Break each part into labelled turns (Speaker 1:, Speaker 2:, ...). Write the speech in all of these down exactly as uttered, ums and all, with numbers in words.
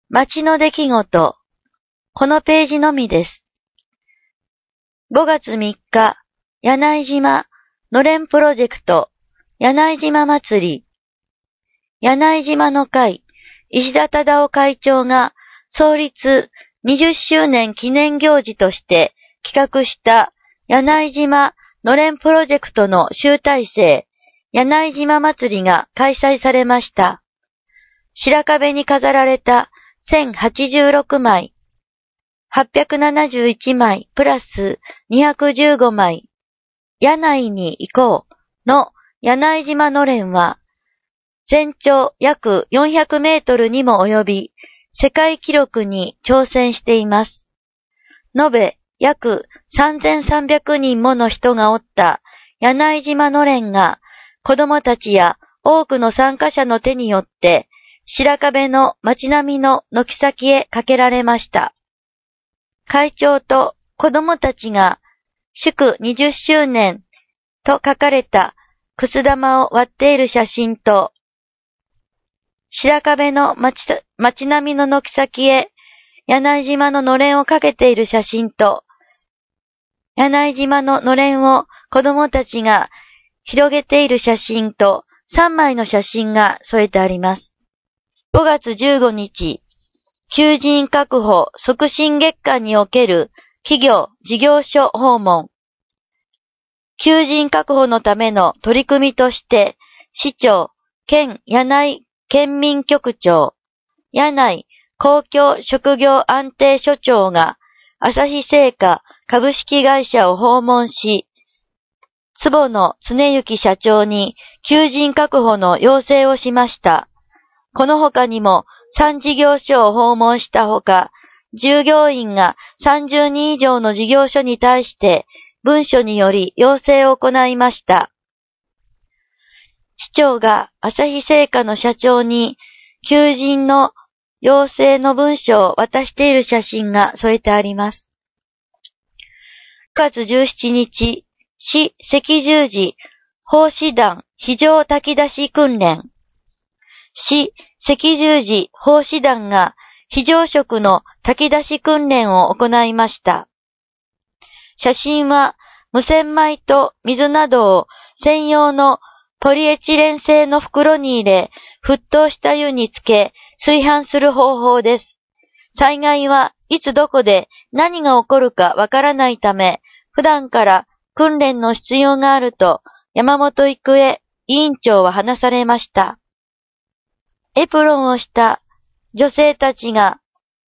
Speaker 1: 街の出来事、このページのみです。ごがつみっか、柳井島のれんプロジェクト、柳井島祭り。柳井島の会、石田忠夫会長が創立にじゅっしゅうねん記念行事として企画した柳井島のれんプロジェクトの集大成、柳井島祭りが開催されました。白壁に飾られたせんはちじゅうろくまい、はっぴゃくななじゅういちまいプラスにひゃくじゅうごまい、柳井に行こうの柳井島のれんは、全長約よんひゃくメートルにも及び、世界記録に挑戦しています。延べ約さんぜんさんびゃくにんもの人がおった柳井島のれんが、子供たちや多くの参加者の手によって、白壁の街並みの軒先へかけられました。会長と子供たちが祝にじゅっしゅうねんと書かれたくす玉を割っている写真と、白壁の 街, 街並みの軒先へ柳井島ののれんをかけている写真と、柳井島ののれんを子供たちが広げている写真とさんまいの写真が添えてあります。ごがつじゅうごにち、求人確保促進月間における企業事業所訪問。求人確保のための取り組みとして、市長、県柳井県民局長、柳井公共職業安定所長が朝日製菓株式会社を訪問し、坪野恒之社長に求人確保の要請をしました。この他にもさん事業所を訪問したほか、従業員がさんじゅうにん以上の事業所に対して文書により要請を行いました。市長が朝日製菓の社長に求人の要請の文書を渡している写真が添えてあります。くがつじゅうしちにち、市赤十字奉仕団非常炊き出し訓練。市赤十字奉仕団が非常食の炊き出し訓練を行いました。写真は無洗米と水などを専用のポリエチレン製の袋に入れ、沸騰した湯につけ、炊飯する方法です。災害はいつどこで何が起こるかわからないため、普段から訓練の必要があると山本郁恵委員長は話されました。エプロンをした女性たちが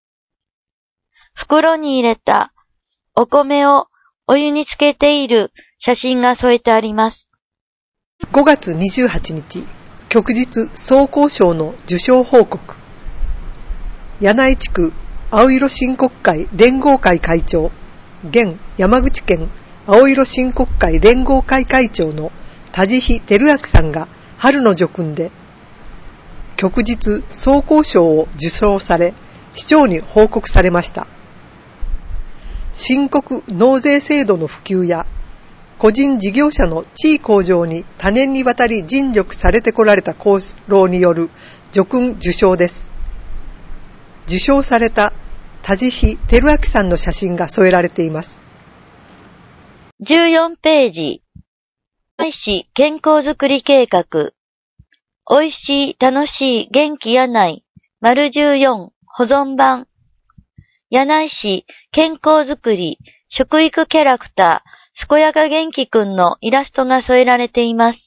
Speaker 1: 袋に入れたお米をお湯につけている写真が添えてあります。
Speaker 2: ごがつにじゅうはちにち、旭日総工賞の受賞報告。柳井地区青色新国会連合会会長、現山口県青色新国会連合会会長の田地比照明さんが春の叙勲で旭日総工賞を受賞され、市長に報告されました。申告納税制度の普及や個人事業者の地位向上に多年にわたり尽力されてこられた功労による叙勲受賞です。受賞された田地比照明さんの写真が添えられています。
Speaker 1: じゅうよんページ、愛し健康づくり計画。おいしい楽しい元気柳井丸じゅうよん保存版。柳井市健康づくり食育キャラクター健やか元気くんのイラストが添えられています。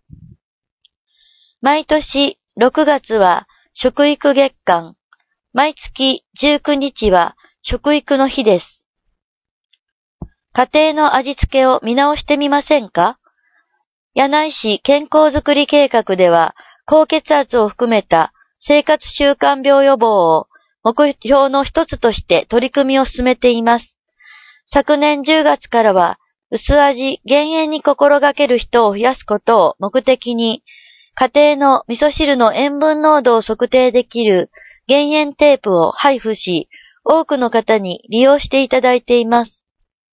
Speaker 1: 毎年ろくがつは食育月間、毎月じゅうくにちは食育の日です。家庭の味付けを見直してみませんか？柳井市健康づくり計画では、高血圧を含めた生活習慣病予防を目標の一つとして取り組みを進めています。昨年じゅうがつからは、薄味、減塩に心がける人を増やすことを目的に、家庭の味噌汁の塩分濃度を測定できる減塩テープを配布し、多くの方に利用していただいています。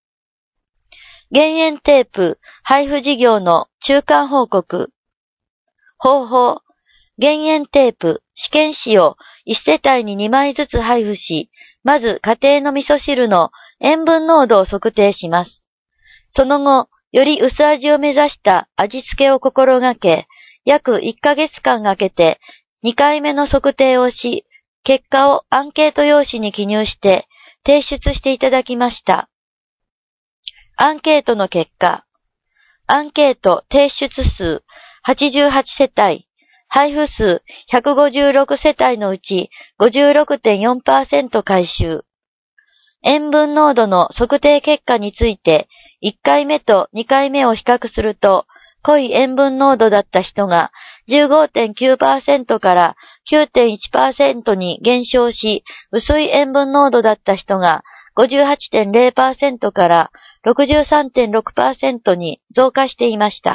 Speaker 1: 減塩テープ配布事業の中間報告。方法。 減塩テープ、試験紙をいち世帯ににまいずつ配布し、まず家庭の味噌汁の塩分濃度を測定します。その後、より薄味を目指した味付けを心がけ、約いっかげつかんかけてにかいめの測定をし、結果をアンケート用紙に記入して提出していただきました。アンケートの結果、アンケート提出数はちじゅうはち世帯、配布数ひゃくごじゅうろく世帯のうち ごじゅうろくてんよんパーセント 回収。塩分濃度の測定結果について、いっかいめとにかいめを比較すると、濃い塩分濃度だった人が じゅうごてんきゅうパーセント から きゅうてんいちパーセント に減少し、薄い塩分濃度だった人が ごじゅうはちてんゼロパーセント から ろくじゅうさんてんろくパーセント に増加していました。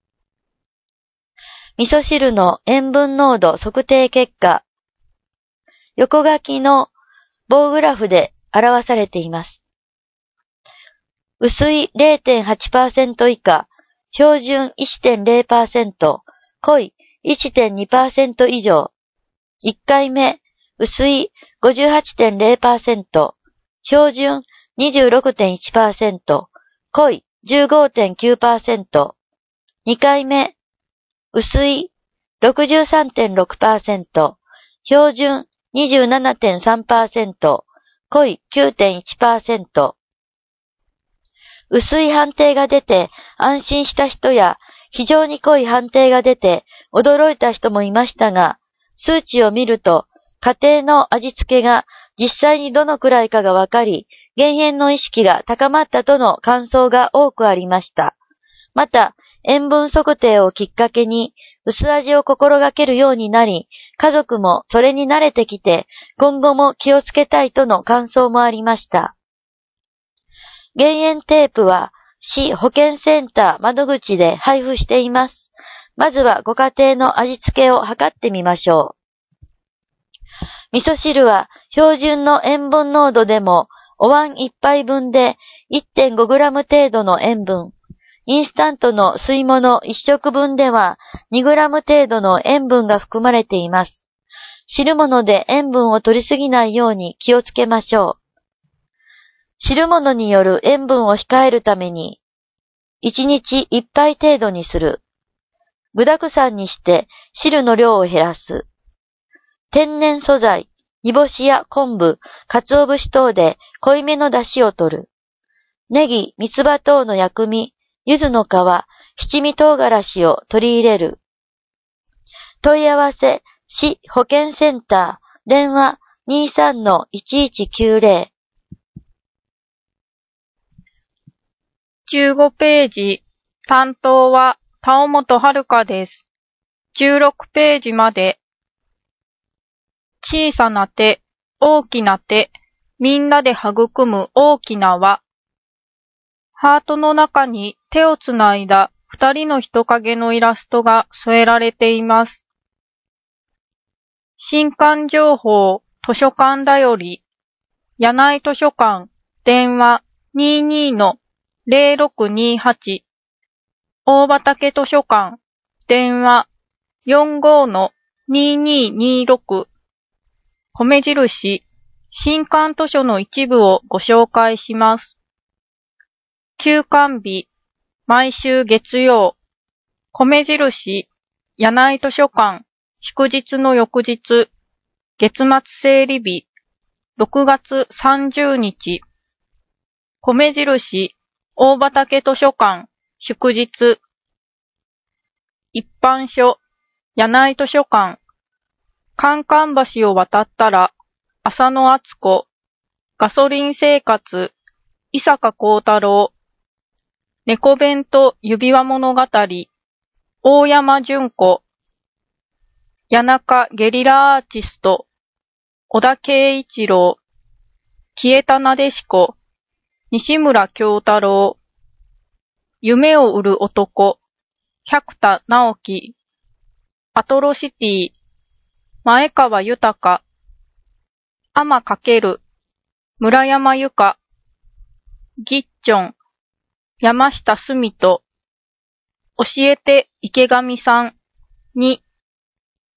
Speaker 1: 味噌汁の塩分濃度測定結果、横書きの棒グラフで表されています。薄い ゼロてんはちパーセント 以下、標準 いちてんゼロパーセント、濃い いちてんにパーセント 以上。いっかいめ、薄い ごじゅうはちてんゼロパーセント、標準 にじゅうろくてんいちパーセント、濃い じゅうごてんきゅうパーセント。にかいめ、薄い ろくじゅうさんてんろくパーセント、標準 にじゅうななてんさんパーセント、濃い きゅうてんいちパーセント。薄い判定が出て安心した人や非常に濃い判定が出て驚いた人もいましたが、数値を見ると家庭の味付けが実際にどのくらいかがわかり、減塩の意識が高まったとの感想が多くありました。また、塩分測定をきっかけに薄味を心がけるようになり、家族もそれに慣れてきて今後も気をつけたいとの感想もありました。減塩テープは市保健センター窓口で配布しています。まずはご家庭の味付けを測ってみましょう。味噌汁は標準の塩分濃度でもお椀一杯分で いってんごグラム 程度の塩分。インスタントの吸い物一食分ではにグラム程度の塩分が含まれています。汁物で塩分を取りすぎないように気をつけましょう。汁物による塩分を控えるために、いちにちいっぱい程度にする。具沢山にして汁の量を減らす。天然素材、煮干しや昆布、鰹節等で濃いめの出汁を取る。ネギ、三つ葉等の薬味、柚子の皮、七味唐辛子を取り入れる。問い合わせ、市保健センター、電話 にじゅうさんのいちいちきゅうゼロ。
Speaker 3: じゅうごページ、担当は田尾本遥です。じゅうろくページまで。小さな手、大きな手、みんなで育む大きな輪。ハートの中に手をつないだ二人の人影のイラストが添えられています。新刊情報、図書館だより、柳井図書館、電話 にじゅうにのゼロろくにはち、大畑図書館、電話 よんじゅうごのにじゅうににじゅうろく、米印、新刊図書の一部をご紹介します。休刊日、毎週月曜、米印、柳井図書館、祝日の翌日、月末整理日、ろくがつさんじゅうにち、米印、大畑図書館、祝日、一般書、柳井図書館、カンカン橋を渡ったら、浅野敦子、ガソリン生活、伊坂幸太郎、猫弁と指輪物語、大山純子、谷中ゲリラアーティスト、小田圭一郎、消えたなでしこ、西村京太郎、夢を売る男、百田直樹、アトロシティ、前川豊、天かける、村山由佳、ギッチョン、山下澄人、教えて池上さんに、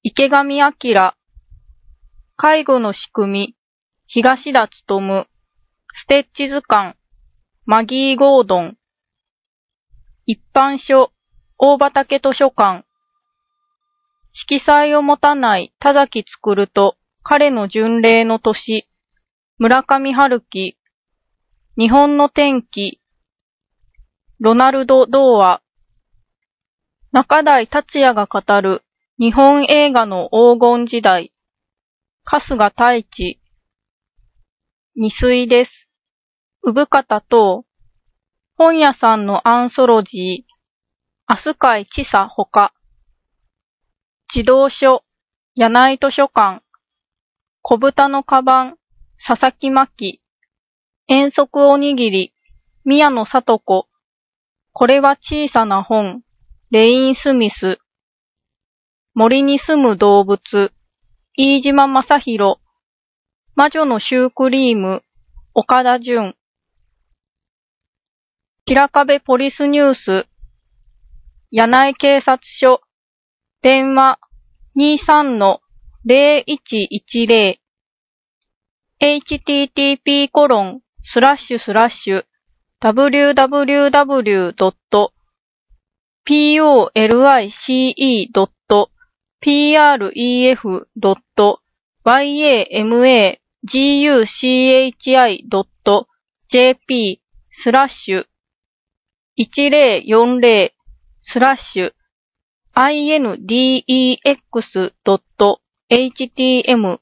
Speaker 3: 池上彰、介護の仕組み、東田勉、ステッチ図鑑、マギー・ゴードン、一般書、大畑図書館、色彩を持たない田崎作と彼の巡礼の年、村上春樹、日本の天気、ロナルド・童話、中台達也が語る日本映画の黄金時代、春日太一、二水です。産方等、本屋さんのアンソロジー、明日会知佐ほか、児童書、柳井図書館、小豚のカバン、佐々木真希、遠足おにぎり、宮野里子、これは小さな本、レイン・スミス、森に住む動物、飯島正宏、魔女のシュークリーム、岡田純、白壁ポリスニュース、柳井警察署、電話 にじゅうさんのゼロいちいちゼロ エイチティーティーピーコロンスラッシュスラッシュダブリューダブリューダブリュードットピーオーエルアイシーイードットピーアールイーエフドットワイエーエムエージーユーシーエイチアイドットジェーピースラッシュいちゼロよんゼロスラッシュアイエヌディーイーエックスドットエイチティーエム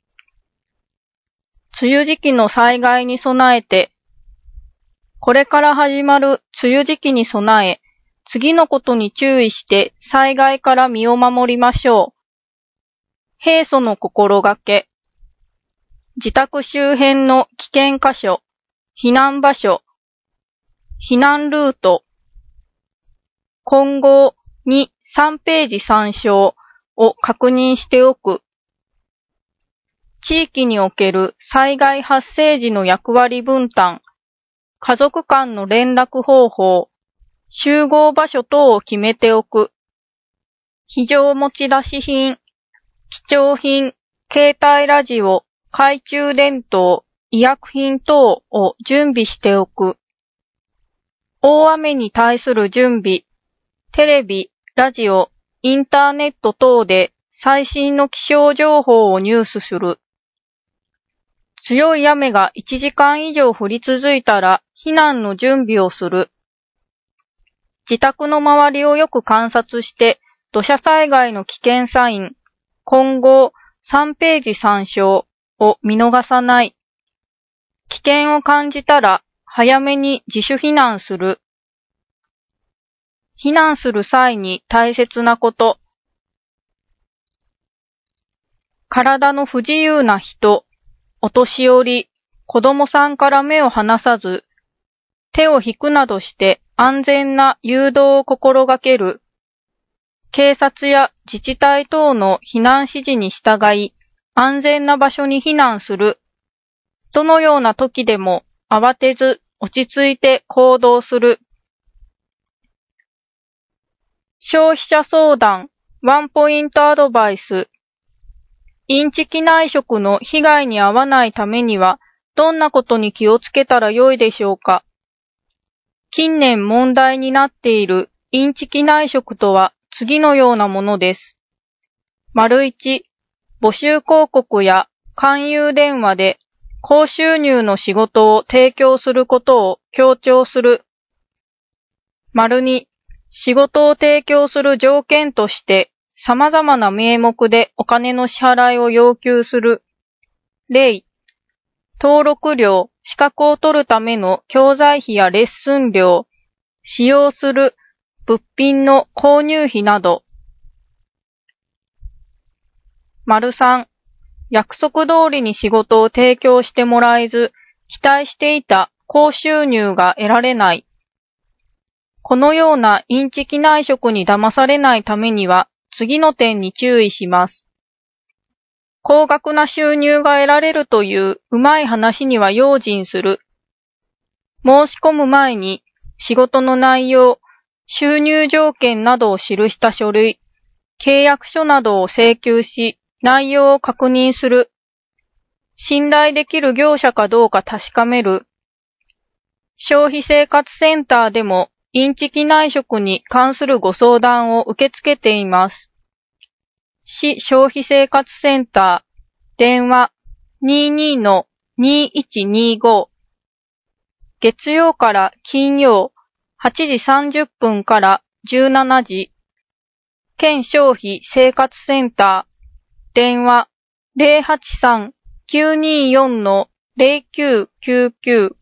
Speaker 3: 梅雨時期の災害に備えて、これから始まる梅雨時期に備え、次のことに注意して災害から身を守りましょう。平素の心がけ。自宅周辺の危険箇所、避難場所、避難ルート、混合に、さんページ参照を確認しておく。地域における災害発生時の役割分担、家族間の連絡方法、集合場所等を決めておく。非常持ち出し品、貴重品、携帯ラジオ、懐中電灯、医薬品等を準備しておく。大雨に対する準備、テレビ、ラジオ、インターネット等で最新の気象情報を入手する。強い雨がいちじかん以上降り続いたら避難の準備をする。自宅の周りをよく観察して土砂災害の危険サイン、混合さんページ参照を見逃さない。危険を感じたら早めに自主避難する。避難する際に大切なこと。体の不自由な人、お年寄り、子供さんから目を離さず、手を引くなどして安全な誘導を心がける。警察や自治体等の避難指示に従い、安全な場所に避難する。どのような時でも慌てず落ち着いて行動する。消費者相談、ワンポイントアドバイス。インチキ内職の被害に遭わないためには、どんなことに気をつけたらよいでしょうか。近年問題になっているインチキ内職とは次のようなものです。丸一、募集広告や勧誘電話で高収入の仕事を提供することを強調する。丸二、仕事を提供する条件として様々な名目でお金の支払いを要求する。例、登録料、資格を取るための教材費やレッスン料、使用する物品の購入費など。丸三、約束通りに仕事を提供してもらえず、期待していた高収入が得られない。このようなインチキ内職に騙されないためには、次の点に注意します。高額な収入が得られるといううまい話には用心する。申し込む前に仕事の内容、収入条件などを記した書類、 契約書などを請求し、内容を確認する。信頼できる業者かどうか確かめる。消費生活センターでもインチキ内職に関するご相談を受け付けています。市消費生活センター、電話 にじゅうにのにいちにご。月曜から金曜はちじさんじゅっぷんからじゅうしちじ。県消費生活センター、電話 ゼロはちさん きゅうによんのゼロきゅうきゅうきゅう。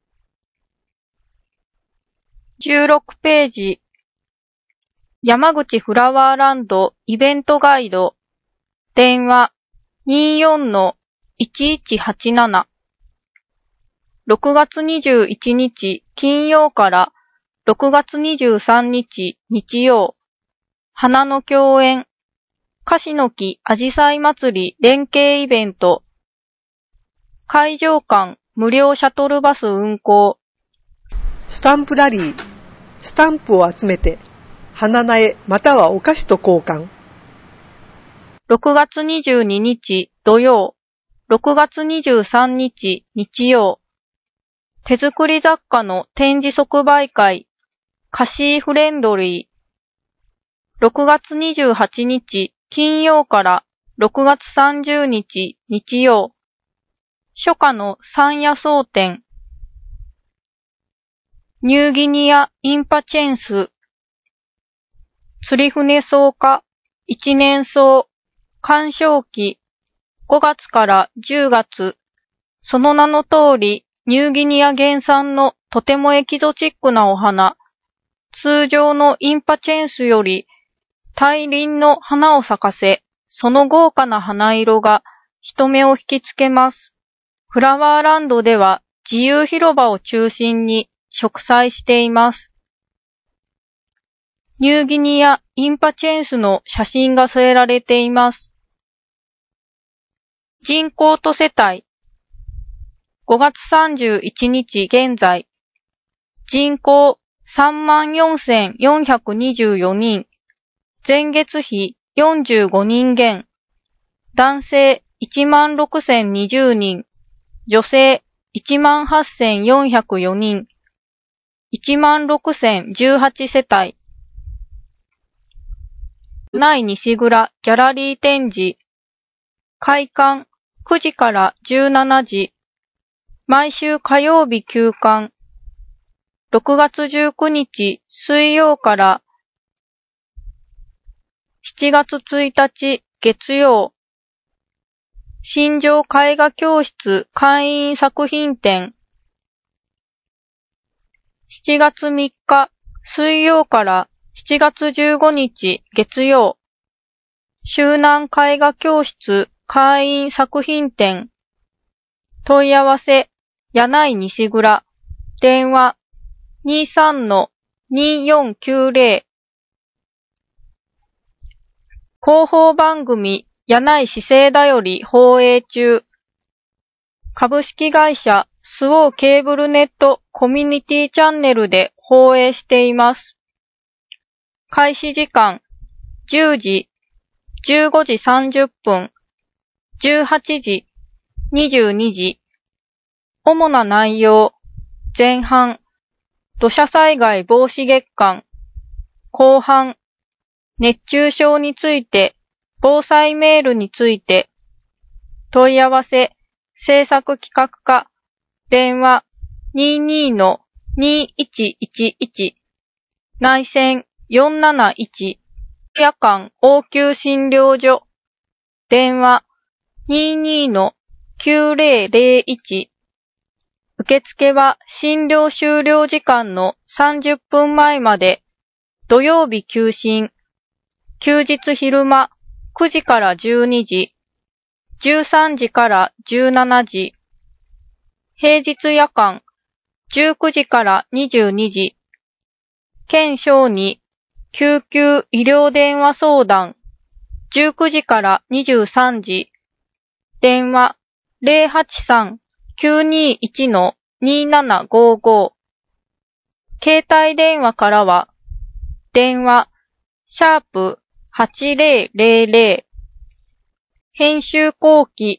Speaker 3: じゅうろくページ、山口フラワーランドイベントガイド、電話 にじゅうよんのいちいちはちなな。ろくがつにじゅういちにち金曜からろくがつにじゅうさんにち日曜、花の共演、樫の木あじさい祭り連携イベント、会場間無料シャトルバス運行、
Speaker 2: スタンプラリー、スタンプを集めて、花苗またはお菓子と交換。
Speaker 3: ろくがつにじゅうににち土曜、ろくがつにじゅうさんにち日曜、手作り雑貨の展示即売会、カシーフレンドリー。ろくがつにじゅうはちにち金曜からろくがつさんじゅうにち日曜、初夏の山野草展。ニューギニアインパチェンス。釣り船草加一年草鑑賞期ごがつからじゅうがつ。その名の通りニューギニア原産のとてもエキゾチックなお花。通常のインパチェンスより大輪の花を咲かせ、その豪華な花色が人目を引きつけます。フラワーランドでは自由広場を中心に植栽しています。ニューギニアインパチェンスの写真が添えられています。人口と世帯。ごがつさんじゅういちにち現在、人口 さんまんよんせんよんひゃくにじゅうよにん、前月比よんじゅうごにん減、男性いちまんろくせんにじゅうにん、女性いちまんはっせんよんひゃくよにん、いちまんろくせんじゅうはち世帯。内西蔵ギャラリー展示。開館くじからじゅうしちじ。毎週火曜日休館。ろくがつじゅうくにち水曜からしちがつついたち月曜。新庄絵画教室会員作品展。しちがつみっか水曜からしちがつじゅうごにち月曜。周南絵画教室会員作品展。問い合わせ、柳井西蔵。電話、にじゅうさんのによんきゅうゼロ。広報番組、柳井市政だより放映中。株式会社スオーケーブルネットコミュニティチャンネルで放映しています。開始時間、じゅうじ、じゅうごじさんじゅっぷん、じゅうはちじ、にじゅうにじ。主な内容、前半、土砂災害防止月間、後半、熱中症について、防災メールについて、問い合わせ、制作企画課、電話 にじゅうにのにいちいちいち、内線よんなないち、夜間応急診療所、電話 にじゅうにのきゅうゼロゼロいち、受付は診療終了時間のさんじゅっぷんまえまで、土曜日休診、休日昼間くじからじゅうにじ、じゅうさんじからじゅうしちじ、平日夜間じゅうくじからにじゅうにじ、県小児救急医療電話相談じゅうくじからにじゅうさんじ、電話ゼロはちさん きゅうにいちのにななごご。携帯電話からは、電話、シャープはちぜろぜろぜろ。編集後期。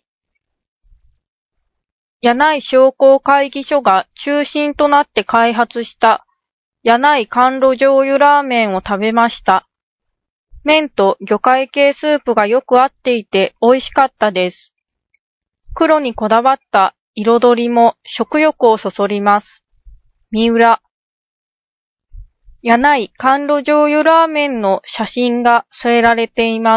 Speaker 3: 柳井商工会議所が中心となって開発した柳井甘露醤油ラーメンを食べました。麺と魚介系スープがよく合っていて美味しかったです。黒にこだわった彩りも食欲をそそります。三浦。柳井甘露醤油ラーメンの写真が添えられています。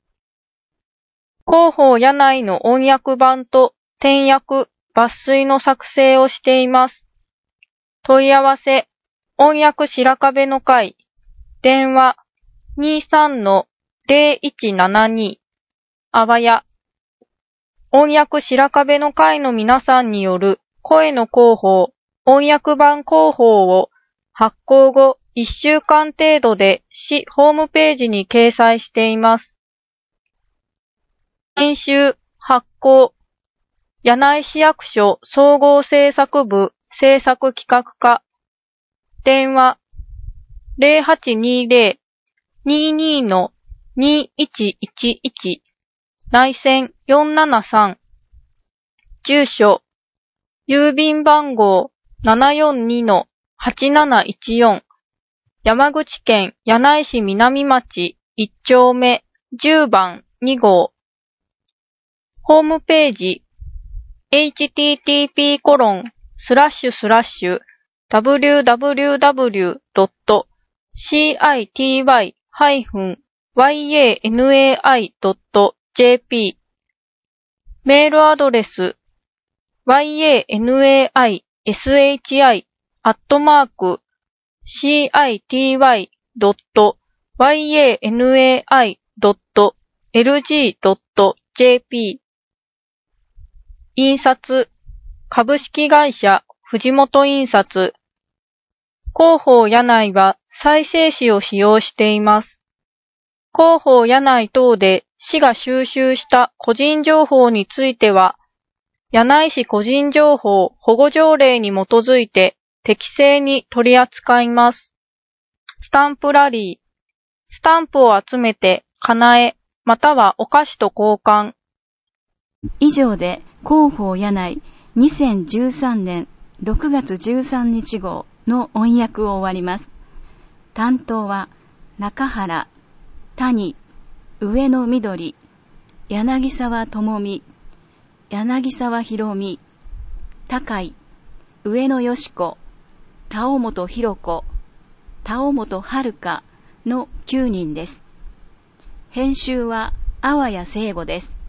Speaker 3: 広報柳井の音訳版と点訳、抜粋の作成をしています。問い合わせ、音訳白壁の会、電話 にじゅうさんのぜろいちななに、あわや、音訳白壁の会の皆さんによる声の広報、音訳版広報を発行後いっしゅうかん程度で市ホームページに掲載しています。編集、発行、柳井市役所総合制作部制作企画課、電話ぜろはちにぜろ にーにーのにーいちいちいち、内線よんななさん、住所、郵便番号 ななよんにのはちなないちよん、山口県柳井市南町いっちょうめじゅうばんにごう、ホームページ エイチティーティーピーコロンスラッシュスラッシュダブリューダブリューダブリュードットシーアイティーワイハイフンワイエーエヌエーアイドットジェーピー メールアドレス ワイエーエヌエーアイエスエイチアイ アットマーク シーアイティーワイドットワイエーエヌエーアイドットエルジードットジェーピー 印刷、株式会社藤本印刷。広報柳井は再生紙を使用しています。広報柳井等で市が収集した個人情報については、柳井市個人情報保護条例に基づいて適正に取り扱います。スタンプラリー。スタンプを集めて、かなえ、またはお菓子と交換。
Speaker 4: 以上で広報柳井にせんじゅうさんねんろくがつじゅうさんにち号の音訳を終わります。担当は中原、谷、上野緑、柳沢智美、柳沢博美、高井、上野よし子、田尾本博子、田尾本遥のきゅうにんです。編集は阿波谷聖吾です。